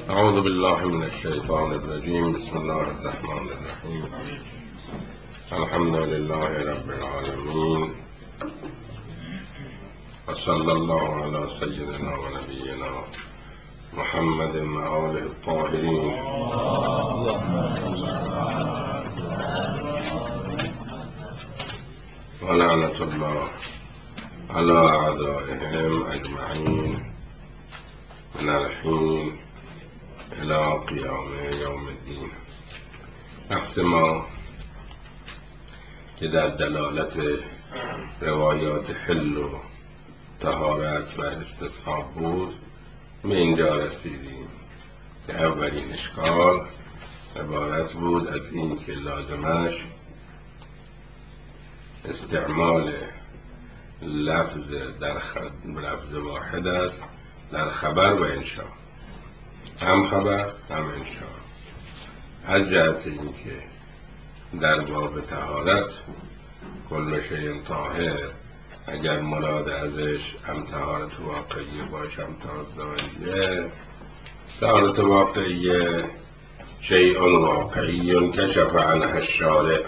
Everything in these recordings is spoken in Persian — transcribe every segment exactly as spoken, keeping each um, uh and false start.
أعوذ بالله من الشيطان الرجيم. بسم الله الرحمن الرحيم. الحمد لله رب العالمين، وصلى الله على سيدنا ونبينا محمد وآله الطاهرين. ولعنة الله على أعدائهم أجمعين من الحين إلى قیام یوم الدین. بحث ما که در دلالت روایات حل و طهارت و استصحاب بود به اینجا رسیدیم که اولین اشکال عبارت بود از این که لازمش استعمال لفظ در لفظ واحد است در خبر و انشا، هم خبر هم انشا، از جهت اینکه در باب طهارت کل شیء طاهر اگر مراد ازش هم طهارت واقعی باشه هم طهارت ظاهریه. طهارت واقعی شیء واقعی کشف عنه الشارع،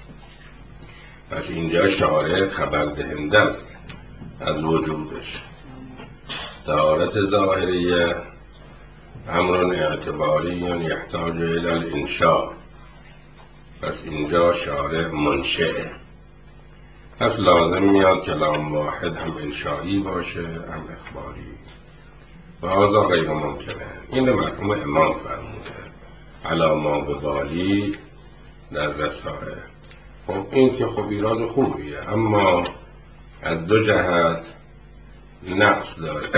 پس اینجا شارع خبر دهنده است از وجودش. طهارت ظاهریه امر اعتباری یحتاج الى الانشاء، پس اینجا شارع منشئه، پس لازم میاد کلام واحد هم انشایی باشه هم اخباری و هذا غیر ممکنه. این مرحوم امام فرموده علی ما ببالی در رسائل. خب این که خب ایراد خوبیه، اما از دو جهت نقص داره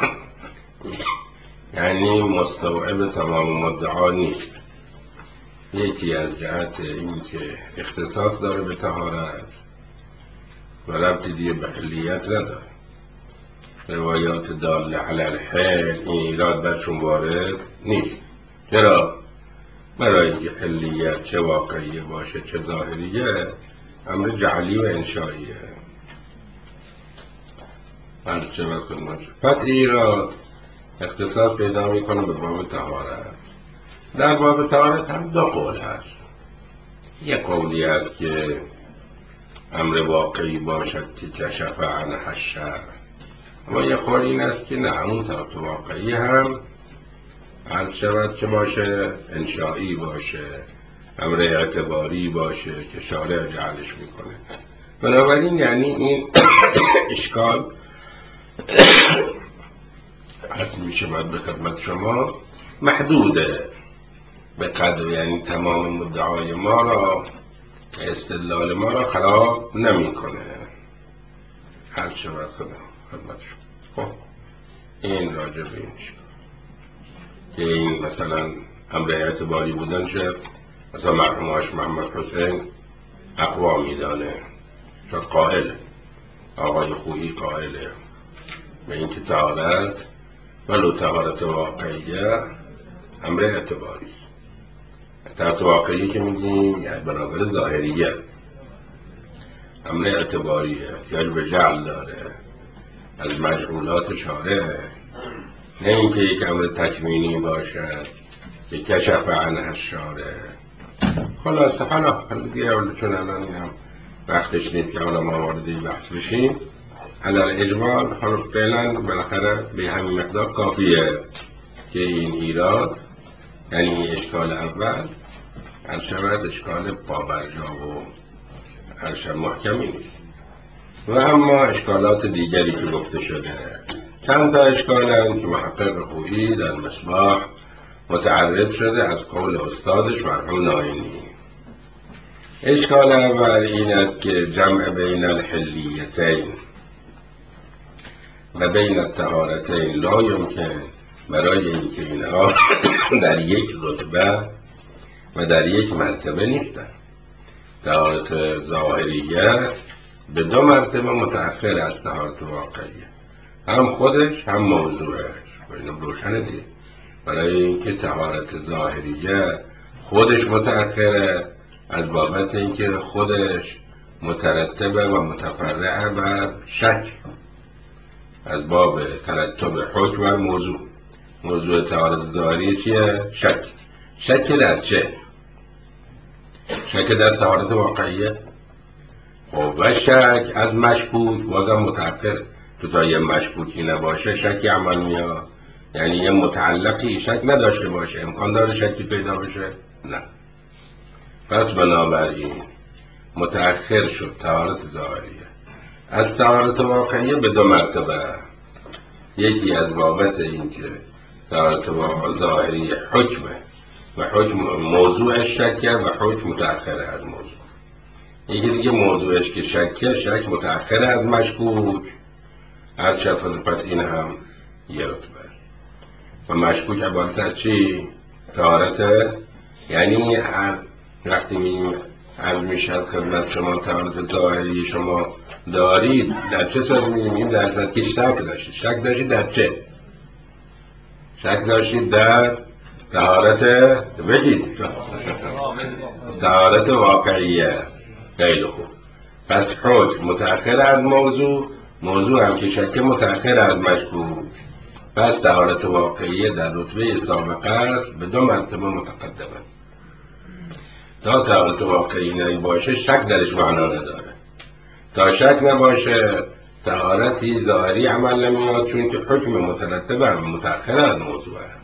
یعنی مستوعب تمام مدعا نیست. یکی از جهت این که اختصاص داره به طهارت و ربطی دیگه به حلیت نداره. روایات داله علی الحل این ایراد برشون وارد نیست. چرا؟ برای اینکه حلیت چه واقعیه باشه چه ظاهریه امر جعلی و انشاییه. پس ایراد اختصاص پیدا میکنه به باب طهارت. در باب طهارت هم دو قول هست. یک قولی هست که امر واقعی باشد که کشف عنه الشرع، و یک قول این است که نه، اون طهارت واقعی هم عرض شود که باشه انشایی باشه، امر اعتباری باشه که شارع جعلش میکنه. بنابراین یعنی این اشکال عرض می شود به خدمت شما محدوده به قدر، یعنی تمام مدعای ما را استدلال ما را خراب نمی کنه. عرض شود خدمت شما. خب این راجع به این اشکال که این مثلا امر اعتباری بودن شد، مثلا مرحوم محمد حسین اقوا میدانه، شد قائل آقای خویی قائله به این که طهارت ولو طهارت واقعیه امر اعتباری است. طهارت واقعی که میگیم یعنی برابر ظاهریه، امر اعتباریه، احتیاج به جعل داره، از مجعولات شارعه، نه اینکه یک امر تکوینی باشد که کشف عنه الشارع. خلاصه حالا دیگه چون الان هم وقتش نیست که حالا ما وارد این بحث بشیم. حالا اجمال حالا فعلا بالاخره به همین مقدار کافیه که این ایراد یعنی اشکال اول هر شود اشکال پابرجا و هر شب محکمی نیست. و اما اشکالات دیگری که گفته شده چند تا اشکال هم که محقق خویی در مصباح متعرض شده از قول استادش مرحوم نائینی. اشکال اول این است که جمع بین الحلیتین و بین الطهارتین لا یمکن، برای اینکه اینها در یک رتبه و در یک مرتبه نیستند. طهارت ظاهریه به دو مرتبه متأخر از طهارت واقعیه، هم خودش هم موضوعش. و اینم روشنه دیگه، برای اینکه طهارت ظاهریه خودش متأخره از بابت اینکه خودش مترتبه و متفرعه بر شک، از باب ترتب حکم و موضوع. موضوع طهارت ظاهری چیه؟ شک. شک در چه؟ شک در طهارت واقعیه. خب و شک از مشکوک بازم متأخر. تو تا یه مشکوکی نباشه شکی عمل میاد. یعنی یه متعلقی شک نداشته باشه امکان داره شکی پیدا بشه؟ نه. پس بنابراین متأخر شد طهارت ظاهریه از طهارت واقعیه به دو مرتبه. یکی از بابت اینکه طهارت ظاهری حکمه و حکم موضوعش شکه و حکم متأخره از موضوع. یکی دیگه موضوعش که شکه، شک متأخره از مشکوک از شفت. پس این هم یه رتبه. و مشکوک عبارت از چی؟ طهارت. یعنی وقتی می عرض می شد خدمت شما طهارت ظاهری شما دارید در چه صورت می‌بینیم؟ در صورت که شک داشتید. شک داشتید در چه؟ شک داشتید در طهارت بگید طهارت واقعیه. خیلی خوب. پس حکم متأخر از موضوع، موضوع هم که شک متأخر از مشکوک. پس طهارت واقعیه در رتبه سابقه است به دو مرتبه متقدمه. تا طهارت واقعی نباشه شک درش معنا نداره. تا شک نباشه طهارتی ظاهری عمل نمیاد چون که حکم مترتب بر متأخر از موضوع است.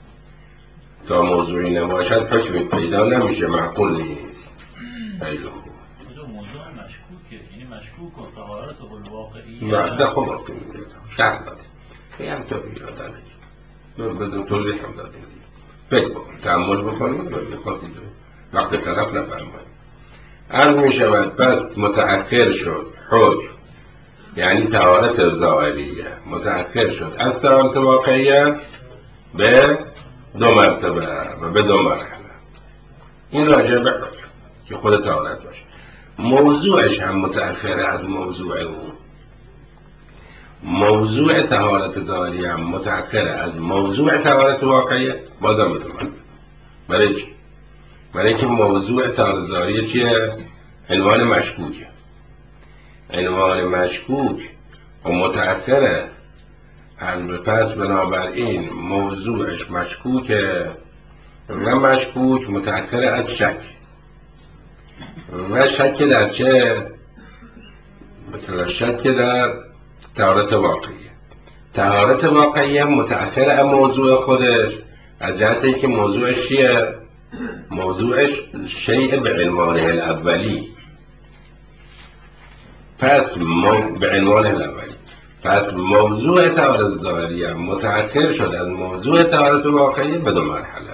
تا موضوعی نباشد حکمی پیدا نمیشه، معقول نیست. خیلی خوب. موضوع مشکوکه، یعنی مشکوک و طهارت الواقعی نه خب شک داده خیلی هم تو بیادنه بدون توضیح هم داده فکر بکن تعمل بکنیم وقت طرف نفرماییم. عرض می شود پس متأخر شد حکم یعنی طهارت ظاهریه متأخر شد از طهارت واقعیه به دو مرتبه و به دو مرحله. این راجع به حکم که خود طهارت باشه. موضوعش هم متأخر از موضوع اون. موضوع طهارت ظاهری هم متأخر از موضوع طهارت واقعیه بازم به دو مرتبه. برای چی؟ برای اینکه موضوع طهارت ظاهری چیه؟ عنوان مشکوکه. عنوان مشکوک و متأخره. پس بنابراین موضوعش مشکوکه و مشکوک متأخر از شک. و شک در چه؟ مثلا شک در طهارت واقعیه. طهارت واقعیه متأخر از موضوع خودش از جهت اینکه موضوعش چیه؟ موضوعش شیء به عنوانه الاولی. پس مو... به عنوان الاولی. پس موضوع طهارت ظاهری هم متأخر شد از موضوع طهارت واقعی به دو مرحله.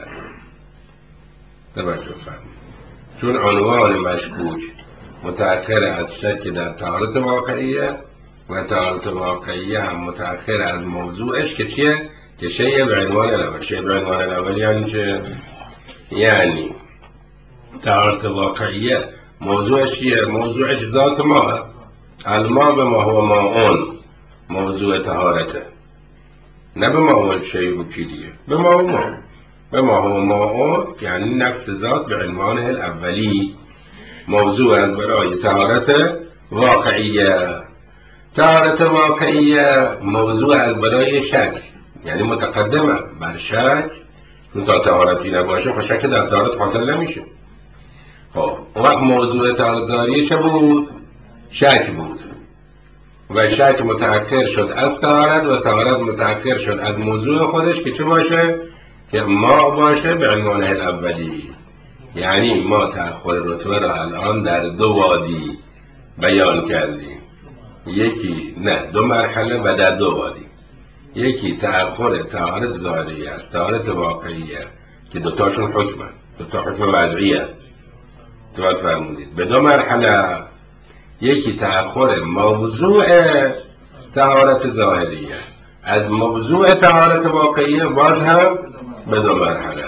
توجه فرمایید. چون عنوان مشکوک متأخر از شک در طهارت واقعیه و طهارت واقعیه هم متأخر از موضوعش که چیه؟ که شیء به عنوان الاولی. شیء به عنوان الاولی یعنی چه؟ یعنی طهارت واقعیه موضوعش چیه؟ موضوعش ذات ما. الماء به ما هو ماء موضوع طهارته، نه به ما هو شیء روکیلیه. به ما هو ما به ما هو ماء یعنی نفس ذات به عنوانه الاولی موضوع از برای طهارت واقعیه. طهارت واقعیه موضوع از برای شک یعنی متقدمه بر شک. چون تا طهارتی نباشه خب شک در طهارت حاصل نمیشه. خب وقت موضوع طهارت ظاهری چه بود؟ شک بود و شک متأخر شد از طهارت و طهارت متأخر شد از موضوع خودش که چه باشه؟ که ما باشه به عنوان الاولی. یعنی ما تأخر رتبه را الان در دو وادی بیان کردیم. یکی نه دو مرحله و در دو وادی. یکی تأخر طهارت ظاهری است طهارت واقعیه که دوتاشون حکمه، دوتا حکم وضعیه. تو فرمودید به دو مرحله. یکی تأخر موضوع طهارت ظاهریه از موضوع طهارت واقعیه باز هم به دو مرحله.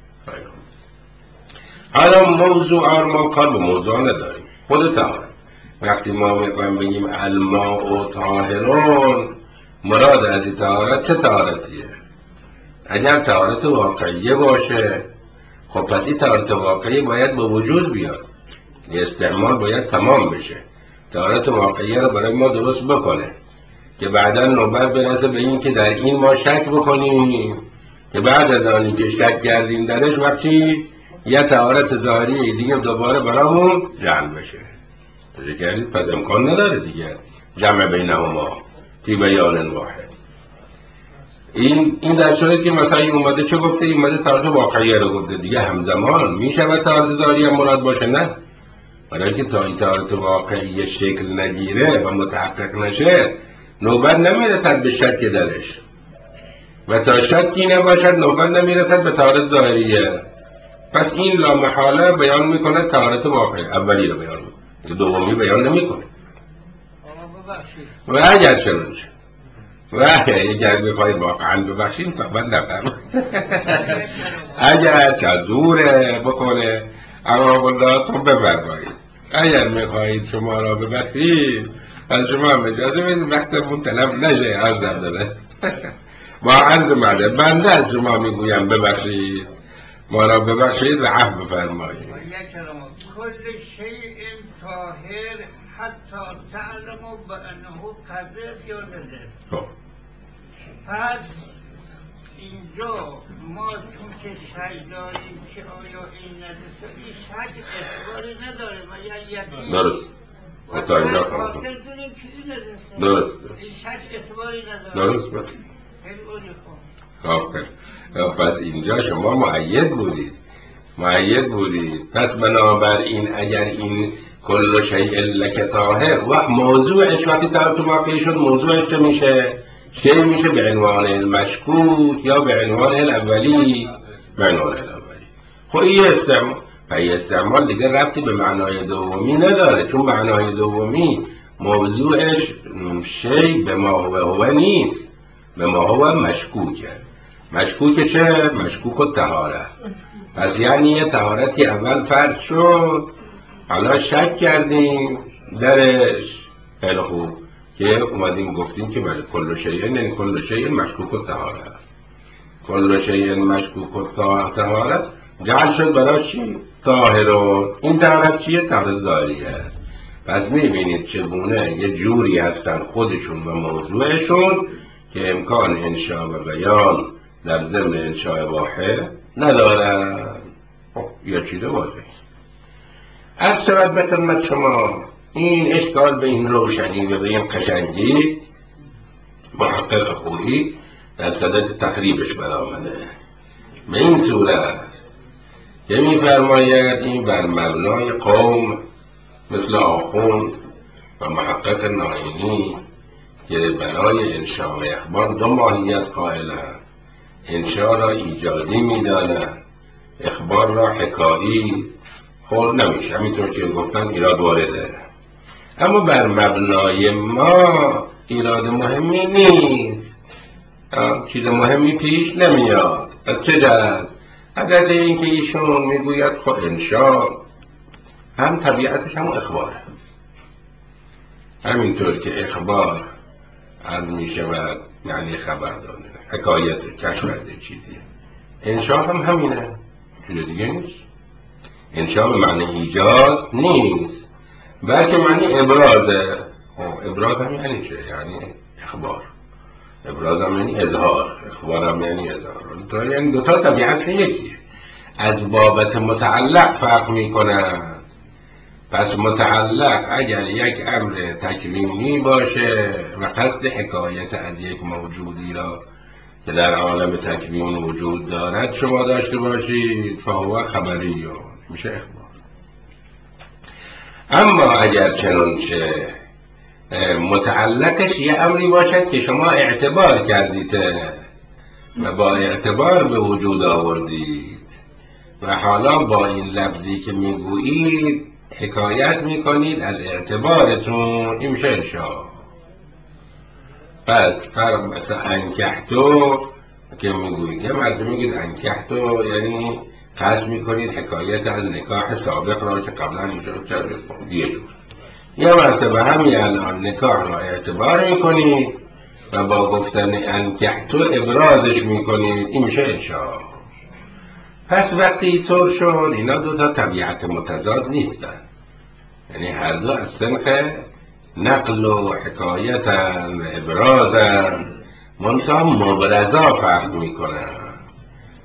حالا موضوع ما کار به موضوع نداریم. خود طهارت وقتی ما میخوایم بگیم الماء طاهرون مراد از این طهارت چه طهارتیه؟ اگر طهارت واقعیه باشه خب پس این طهارت واقعی باید به وجود بیاد. استعمال باید تمام بشه. طهارت واقعیه رو برای ما درست بکنه که بعدا نوبت برسه به این که در این ما شک بکنیم که بعد از آنی که شک کردیم درش وقتی یه طهارت ظاهری دیگه دوباره برامون جمع بشه تشه کردید پس امکان نداره دیگه جمع بینهما فی بیان واحد. این این در صورتی که مثلا این اومده چه گفته؟ این اومده طهارت واقعیه رو گفته دیگه همزمان میشود طهارت ظاهری هم مراد باشه؟ نه، برای که تا این طهارت واقعی شکل نگیره و متحقق نشه نوبت نمیرسد به شک درش و تا شکی نباشد نوبت نمیرسد به طهارت ظاهریه. پس این لامحاله بیان میکنه طهارت واقعی اولی رو بیان میکنه، دومی بیان نمیکنه. و اگر چنانچه و اگر بخواید واقعا ببخشید صحبت نفرمایید اگر چزوره بکنه اما الله صحب بفرمایید. اگر میخواهید شما را ببخشید از شما هم اجازه بدید وقتمون تلف نشه. عرض داره با عرض مده بنده از شما میگویم ببخشید، ما را ببخشید و عفو بفرمایید. كل شيء طاهر حتى تعلموا بأنه كذب یا نذر. پس اینجا ما چون که شک داریم که آیا این نجسه این شک اعتباری نداره و یا یقین درست حتی اینجا حاصل داریم که این نجسه درست این شک اعتباری نداره. درست بود. خب پس اینجا شما مؤید بودید مؤید بودید. پس بنابراین اگر این کل شیء لک طاهر و موضوعش وقتی طهارت واقعی شد موضوعش چه میشه؟ چه میشه؟ به عنوان المشکوک یا به عنوان الاولی؟ به عنوان الاولی. خب این استعمال پای استعمال دیگه ربطی به معنای دومی نداره، چون معنای دومی موضوعش شی به ما هو هو نیست، به ما هو مشکوکه. مشکوک چه؟ مشکوک و طهارت. پس یعنی یه طهارتی اول فرض شد حالا شک کردیم درش، خیلی خوب که اومدیم گفتیم که بله کل شیء یعنی کل شیء مشکوک و طهارت. کل شیء مشکوک و طهارت جعل شد برای چی؟ طاهرون. این طهارت چیه؟ طهارت ظاهریه. پس میبینید چگونه یه جوری هستن خودشون و موضوعشون که امکان انشاء و بیان در ضمن انشاء واحد ندارن. خب یه چیز واضحه. از شود به خدمت شما این اشکال به این روشنی و به این قشنگی محقق خویی در صدد تخریبش برآمده به این صورت که می‌فرماید این بر مبنای قوم مثل آخوند و محقق نائینی که برای انشاء و اخبار دو ماهیت قائلند، انشاء را ایجادی می‌دانند، اخبار را حکایی. خور نمیشه، همینطور که گفتن ایراد وارده. اما بر مبنای ما ایراد مهمی نیست، چیز مهمی پیش نمیاد. از چه جهت؟ حدث این که ایشون میگوید خب انشاء هم طبیعتش هم اخباره، همینطور که اخبار از میشود یعنی خبر دادن، حکایت کشورده چیزیه، انشاء هم همینه، چیز دیگه نیست. انشاء به معنی ایجاد نیست بلکه معنی ابرازه. ابراز هم یعنی چه؟ یعنی اخبار. ابراز هم یعنی اظهار، اخبار هم یعنی اظهار. یعنی دوتا طبیعتشون یکیه، از بابت متعلق فرق میکنن. پس متعلق اگر یک امر تکوینی باشه و قصد حکایت از یک موجودی را که در عالم تکوین وجود دارد شما داشته باشید فهو خبری میشه اخبار. اما اگر چنانچه متعلقش یه امری باشد که شما اعتبار کردید و با اعتبار به وجود آوردید و حالا با این لفظی که میگویید حکایت میکنید از اعتبارتون، این میشه انشاء. پس فرق مثلا انکحتو که میگویید، یه مرد میگوید انکحتو یعنی قصد میکنید حکایت از نکاح سابق را که قبلا اینجا کرده یه جور. یه مرتبه همین الان نکاح را اعتبار میکنید و با گفتن انکحتو ابرازش میکنید، این میشه انشاء. پس وقتی طور شد اینا دو تا طبیعت متضاد نیستن، یعنی هر دو از صنف نقل و حکایتن و ابرازن، منتها مبرزا فرق میکنن.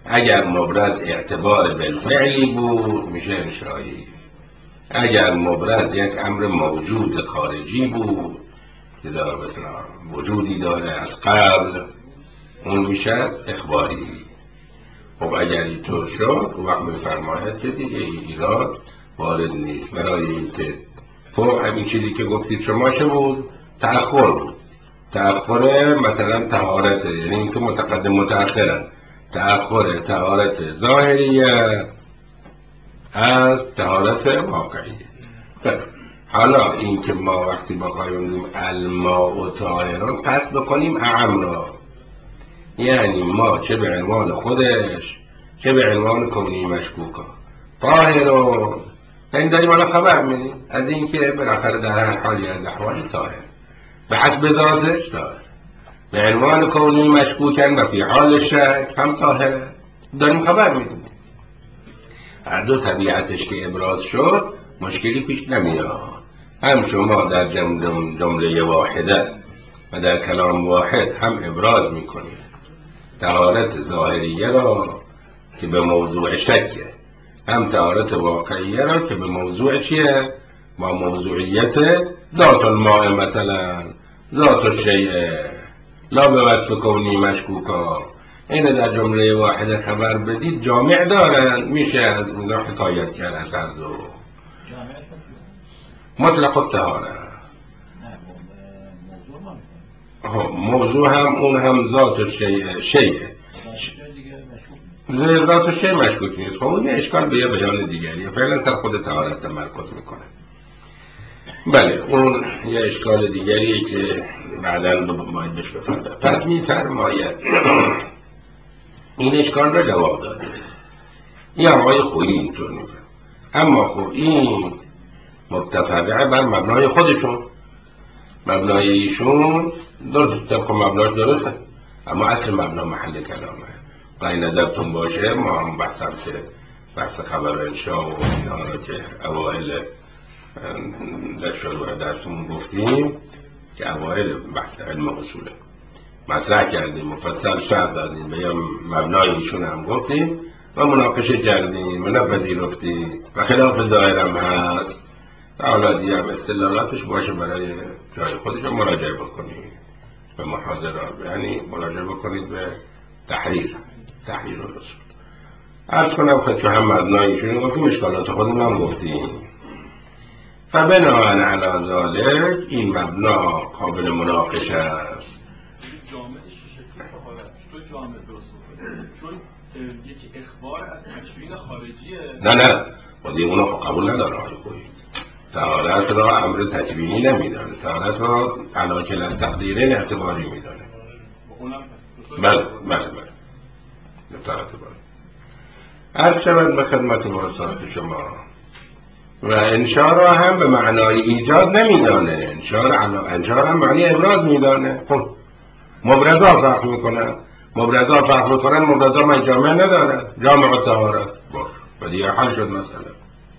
اگر مبرز اعتبار بالفعلی بود میشه انشایی. اگر مبرز یک امر موجود خارجی بود که داره مثلا وجودی داره از قبل، اون میشه اخباری. خب اگر اینطور شد اون وقت میفرماید که دیگه ایراد وارد نیست. برای اینکه خب همین چیزی که گفتید شما چه بود؟ تأخر بود. تأخر مثلا طهارت، یعنی اینکه متقدم متأخرن. تأخر طهارت ظاهریه از طهارت واقعیه. حالا این که ما وقتی بخوایم بگیم الماء و طاهرون پس بکنیم اعم را، یعنی ما چه به عنوان خودش چه به عنوان کونی مشکوکا طاهرون، یعنی داریم حالا خبر میدیم از این که بالاخره در هر حالی از احوالی طاهر به حسب ذاتش طاهر، به عنوان کونی مشکوکن و فی حال شک هم طاهره، داریم خبر میدیم. هر دو طبیعتش که ابراز شد مشکلی پیش نمیاد. هم شما در جمله واحده و در کلام واحد هم ابراز میکنید طهارت ظاهریه را که به موضوع شکه، هم طهارت واقعیه را که به موضوع چیه؟ با موضوعیت ذات الماء، مثلا ذات الشیء لا به وصف کونی مشکوکا. اینه در جمله واحده خبر بدید جامع دارن، میشه از اونها حکایت کرد از هر دو. مطلق الطهاره موضوع هم اون هم ذات شیء شیء ذات شیء مشکوک نیست. خب اون اشکال به یه بیان دیگریه، فعلا سر خود طهارت تمرکز میکنه. بله اون یه اشکال دیگریه که بعداً باید بهش بپردازیم. پس میفرماید این اشکال را جواب داده. این آقای خویی اینطور میفرماید، اما خب این متفرعه بر مبنای خودشون، مبنای ایشون درست طبق مبناش درسته، اما اصل مبنا محل کلامه. و این نظرتون باشه ما هم بحثم که بحث خبر انشاء و اینا را که اوائل در شروع درسمون گفتیم که اوائل بحث علم اصوله مطرح کردیم، مفصل شرح دادیم، به مبنای ایشون هم گفتیم و مناقشه کردیم و نپذیرفتیم و خلاف ظاهر هم هست. حالا دیگه هم استدلالاتش باشه برای جای خودش مراجعه بکنید به محاضرات، یعنی مراجعه بکنید به تحریر تحریر الرسول. عرض کنم که تو هم مبنایشون گفتیم، اشکالات خودمون هم گفتیم. فبناءً علی ذلک این مبنا قابل مناقشه است. جامعش شکل طهارت تو جامع درست کنید، چون یک اخبار از تکوین خارجیه. نه نه خودی اونا قبول نداره. آقای خویی طهارت را امر تکوینی نمیدانه، طهارت را علاکل تقدیرین اعتباری میدانه. بله بله بله طهارت بله. عرض شود به خدمت واسطات شما و انشاء را هم به معنای ایجاد نمیدانه، انشاء را هم معنی ابراز میدانه. خب مبرزا فرق میکنن، مبرزا فرق میکنن، مبرزا من جامع نداره، جامع و طهارت باش و دیگه حل شد مسئله.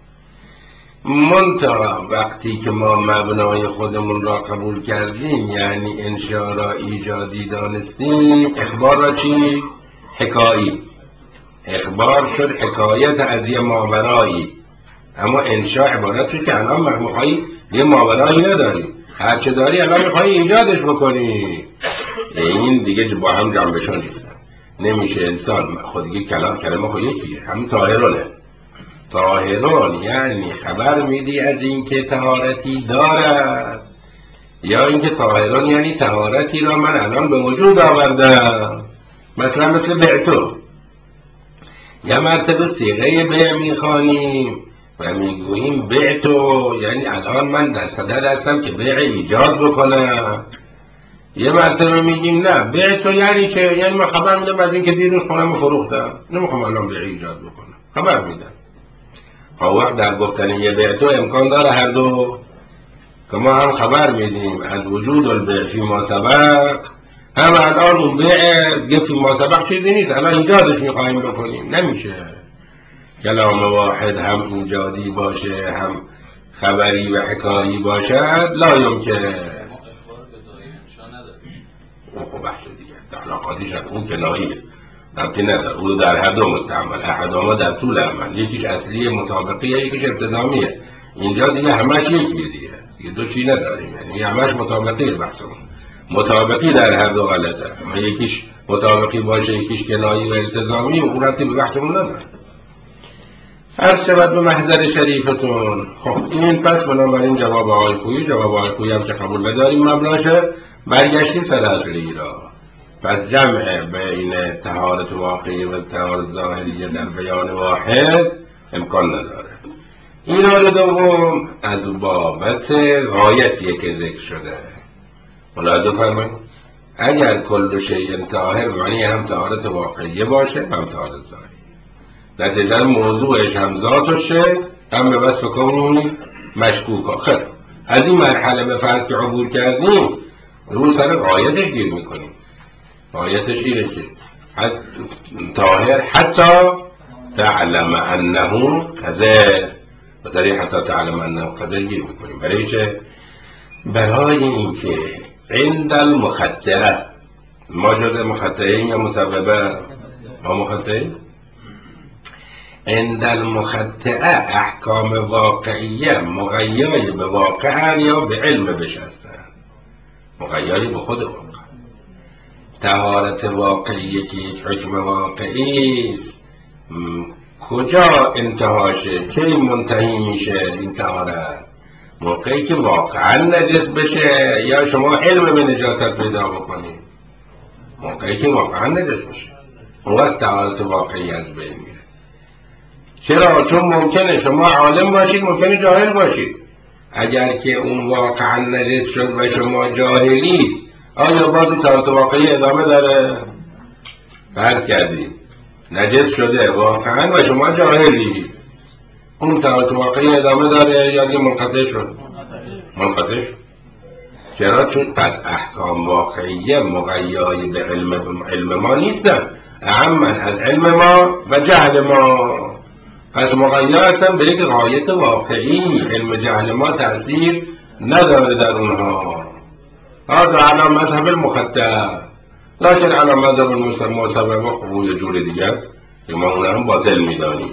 منتها وقتی که ما مبنای خودمون را قبول کردیم، یعنی انشاء را ایجادی دانستیم، اخبار را چی؟ حکایی. اخبار شد حکایت از یه ماورایی، اما انشاء عبارت شد که الان میخوایی یه ماورایی نداریم، هرچه داری الان میخوایی ایجادش بکنی. این دیگه با هم جنبشون نیستن، نمیشه انسان خودگی کلام کلمه خود یکیه، هم طاهرونه. طاهرون یعنی خبر میدی از اینکه طهارتی دارد، یا اینکه طاهرون یعنی طهارتی را من الان به وجود آوردم. مثلا مثل بعتو، یا مرتبه صیغه بیع میخوانیم و میگوییم بعتو، یعنی الان من در صدد هستم که بیع ایجاد بکنم. یه مرتبه میگیم نه بعتو یعنی چه؟ یعنی من خبر میدم از اینکه دیروز خونم فروختم، نمیخوام الان بیع ایجاد بکنم، خبر میدم. وقت در گفتن یه بعتو امکان داره هر دو، که ما هم خبر میدیم از وجود البیع فی ما سبق، هم الان اون بیع دیگه فی ما سبق چیزی نیست، الان ایجادش میخواهیم بکنیم. نمیشه کلام واحد هم ایجادی باشه هم خبری و حکایی باشد، لا یمکن. اون خب بحث دیگه علاقاتی شد، اون کناییه، ربطی نداره، او در هر دو مستعمل، احدهما در طول عمل، یکیش اصلی مطابقیه یکیش ابتدامیه. اینجا دیگه همش یکیه دیگه، دیگه دو چی نداریم، یعنی همش مطابقی بحثمون، مطابقی در هر دو غلطه، اما یکیش مطابقی باشه یکیش کنایی و التزامی و اون ربطی به بحثمون نداره. عرض شود به محضر شریفتون. خب این پس بنابراین جواب آقای خویی، جواب آقای خویی هم که قبول نداریم مبناشه، برگشتیم سر اصلی را. پس جمع بین طهارت واقعی و طهارت ظاهریه در بیان واحد امکان نداره. ایراد دوم از بابت غایتیه که ذکر شده. ملاحظه فرمایید اگر کل شیء طاهر معنی هم طهارت واقعیه باشه هم طهارت ظاهری، نتیجه موضوعش هم ذاتشه هم به وصف کونی مشکوک. آخر از این مرحله به فرض که عبور کردیم رو سر غایتش گیر میکنیم. غایتش اینه که طاهر حتی تعلم انه کذا، و سری حتی تعلم انه کذا گیر میکنیم. برای چه؟ برای اینکه عند المخطئه، ما جز مخطئین یا مسببه؟ ما مخطئین. عند المخطئه احکام واقعیه مغیای به واقع یا به علم بشستن، مغیای به خود واقع. طهارت واقعیه که یک حکم واقعی است، کجا انتهاشه؟ کی منتهی میشه این طهارت؟ موقعی که واقعا نجس بشه یا شما علم به نجاست پیدا بکنید؟ موقعی که واقعا نجس بشه اون وقت طهارت واقعی از بین میره. چرا؟ چون ممکنه شما عالم باشید ممکنه جاهل باشید. اگر که اون واقعا نجس شد و شما جاهلید آیا باز طهارت واقعی ادامه داره؟ فرض کردیم نجس شده واقعا و شما جاهلید، اون طهارت واقعی ادامه داره یا دیگه منقطع شد؟ منقطع شد. چرا؟ چون پس احکام واقعیه مغیای به علم, علم ما نیستن، اعما از علم ما و جهل ما. پس مغیای هستن به یک غایت واقعی، علم جهل ما تأثیر نداره در اونها. هذا على مذهب المخطئ، لكن على مذهب المسبب خروج جور دیگه است که ما اون هم باطل میدانیم.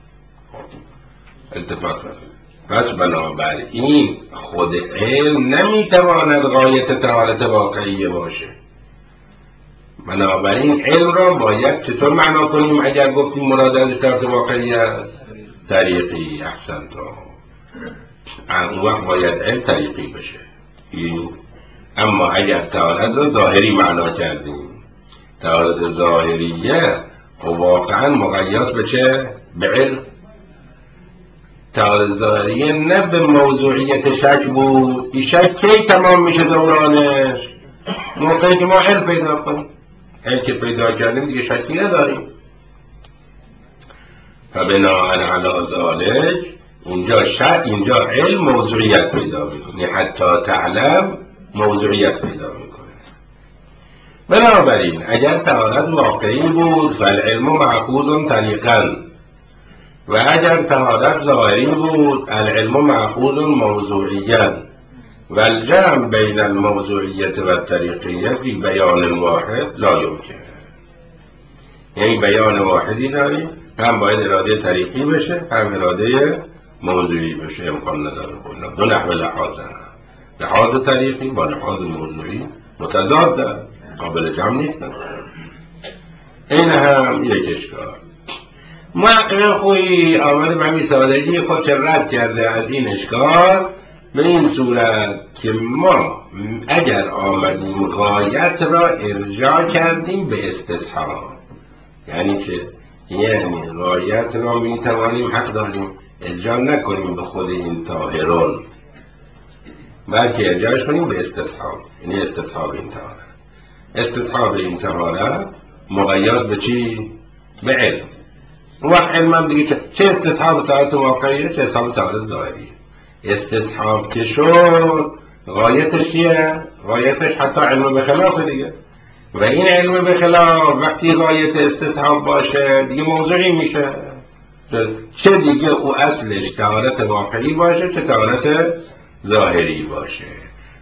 التفات پس بنابراین خود علم نمیتواند غایت طهارت واقعیه باشه. بنابراین علم را باید چطور معنا کنیم؟ اگر گفتیم مراد از طهارت واقعی است طریقی، احسن تو اون وقت باید علم طریقی بشه این. اما اگر طهارت را ظاهری معنا کردیم، طهارت ظاهریه واقعا مقیاس به چه؟ به علم. طهارت ظاهریه نه به موضوعیت شک بود، این شک کی تمام میشه دورانش؟ موقعی که ما علم پیدا کنیم. علم که پیدا کردیم دیگه شکی نداریم. فبناء علی ذلک اینجا شک، اینجا علم موضوعیت پیدا میکنه، حتی تعلم موضوعیت پیدا میکنه. بنابراین اگر طهارت واقعی بود فالعلم مأخوذ طریقا، و اگر طهارت ظاهری بود العلم مأخوذ موضوعیا، و الجمع بین الموضوعیت و الطریقیه فی بیان واحد لا یمکن. یعنی بیان واحدی داریم هم باید اراده طریقی بشه هم اراده موضوعی بشه، امکان نداره. دو نحو لحاظه، لحاظ طریقی با لحاظ موضوعی متضاد دارد، قابل جمع نیستن. این هم یک اشکال. محقق خویی آمده به همین سادگی خودش رد کرده از این اشکال به این صورت که ما اگر آمدیم غایت را ارجاع کردیم به استصحاب. یعنی چه؟ یعنی غایت را می توانیم حق داریم ارجاع نکنیم به خود این طاهرون، بلکه ارجاعش کنیم به استصحاب. یعنی استصحاب این طهارت، استصحاب این طهارت مقیاس به چی؟ به علم. اون وقت علم هم دیگه چه استصحاب طهارت واقعیه چه استصحاب طهارت ظاهریه. استصحاب که شد غایتش چیه؟ غایتش حتی علم به خلاف دیگه، و این علم به خلاف وقتی غایت استصحاب باشه دیگه موضوعی میشه. چه دیگه او اصلش طهارت واقعی باشه چه طهارت ظاهری باشه.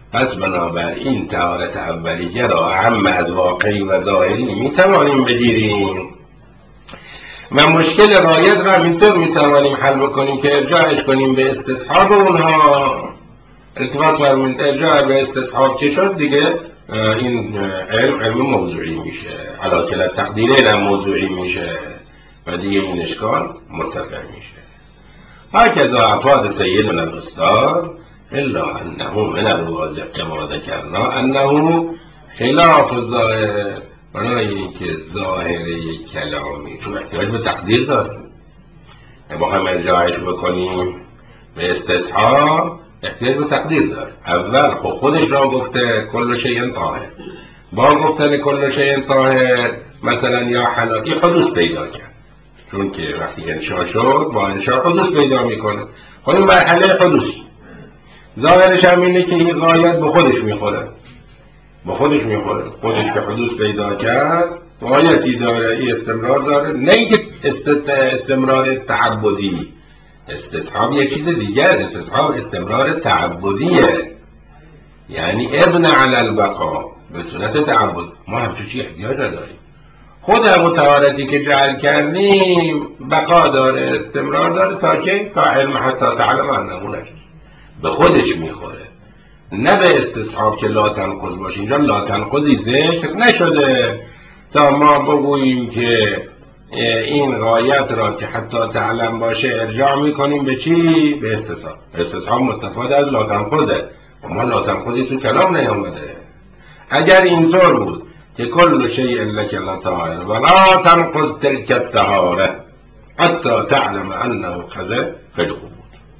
پس بنابراین طهارت اولیه را اهم از واقعی و ظاهری میتوانیم بگیریم و مشکل غایت را اینطور میتوانیم حل بکنیم که ارجاعش کنیم به استصحاب اونها. التفات فرمودید ارجاع به استصحاب چه شد دیگه؟ این علم علم موضوعی میشه، علاکل تقدیره علم موضوعی میشه و دیگه این اشکال مرتفع میشه. هكذا افاد سیدنا الاستاذ الا انه من الواضح كما ذكرنا انه خلاف الظاهر، برای اینکه ظاهره کلامی تو احتیاج به تقدیر داره. با هم ارجاعش بکنیم به استصحاب احتیاج به تقدیر داره. اول خب خودش را گفته کل شیء طاهر، با گفتن کل شیء طاهر مثلا یا حلاکی حدوث پیدا کرد، چون که وقتی انشاء شد با انشاء حدوث پیدا میکنه. خب این مرحله حدوث ظاهرش هم اینه که این غایت به خودش میخوره، به خودش میخوره، خودش که حدوث پیدا کرد غایتی داره، این استمرار داره، نه اینکه استمرار تعبدی. استصحاب یک چیز دیگر، استصحاب استمرار تعبدیه، یعنی ابن علی البقا به صورت تعبد. ما همچون چی احتیاج نداریم، خود همون طهارتی که جعل کردیم بقا داره، استمرار داره تا که تا علم حتی تعلم انه نجس، به خودش میخوره، نه به استصحاب که لا تنقض باشه. اینجا لا تنقضی ذکر نشده تا ما بگوییم که این غایت را که حتی تعلم باشه ارجاع میکنیم به چی؟ به استصحاب. استصحاب مستفاد از لا تنقضه، اما لا تنقضی تو کلام نیامده. اگر اینطور بود که کل شیء لک لطاهر ولا تنقض تلک الطهاره حتی تعلم انه کذا فی بود،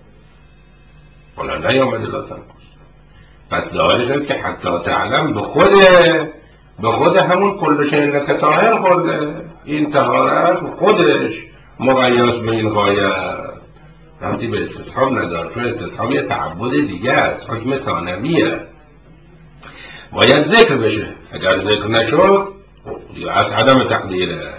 ولی نیامده لا تنقض. پس ظاهرش است که حتی تعلم به خود به خود همون کل شیء لک طاهر خورده. این طهارت خودش مقیاس به این غایت، ربطی به استصحاب نداره، چون استصحاب یه تعبد دیگه است، حکم ثانویه، باید ذکر بشه. اگر ذکر نشد از عدم تقدیره.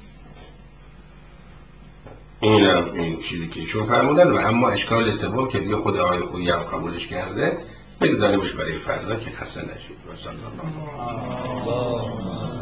اینم این چیزی که ایشون فرمودن. و اما اشکال سوم که دیگه خود آقای خویی هم قبولش کرده، بگذاریمش برای فردا که خسته نشید. و صلی الله